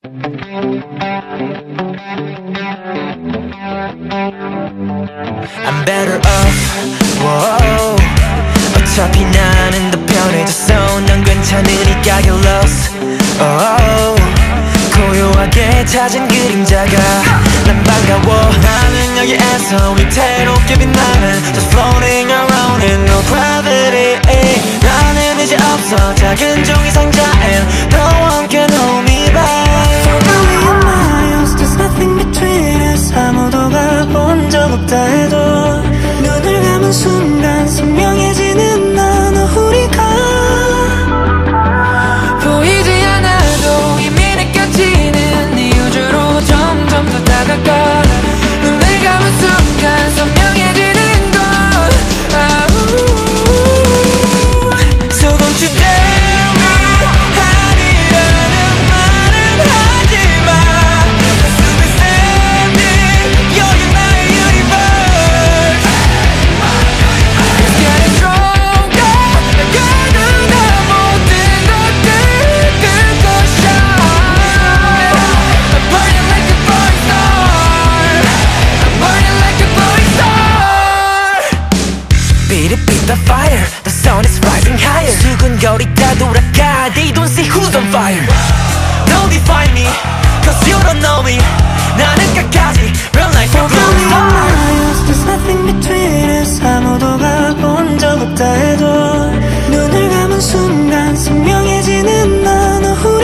I'm better off, whoa. 어차피 나는 더 편해졌어. 넌 괜찮으니까 get lost, oh. 고요하게 찾은 그림자가 난 반가워. 나는 여기에서 위태롭게 빛나는 Just floating around in no gravity. 나는 이제 없어 작은 종이 상자에 No one can hold me back. For a million miles there's nothing between us. 아무도 가본 적 없다 해도 눈을 감은 순간 선명해지는 나 너 우리가 보이지 않아도 이미 느껴지는 네 우주로 점점 더 다가가. 눈을 감은 순간 선명해지는 것. So don't you dare me 아니라는 말은 하지마. 가슴이 standing 여기 나의 universe. It's getting stronger. 나가는 모든 것들 끄고 shine. I'm burning like a burning star. I'm burning like a burning star. Beat it, beat the fire. The sun is rising higher. 수근거리다 돌아가. They don't see who's on fire. Don't define me, cause you don't know me. 나는 끝까지 burn like a For a glowing million star. miles there's nothing between us. 아무도 가본 적 없다 해도 눈을 감은 순간 선명해지는 나 너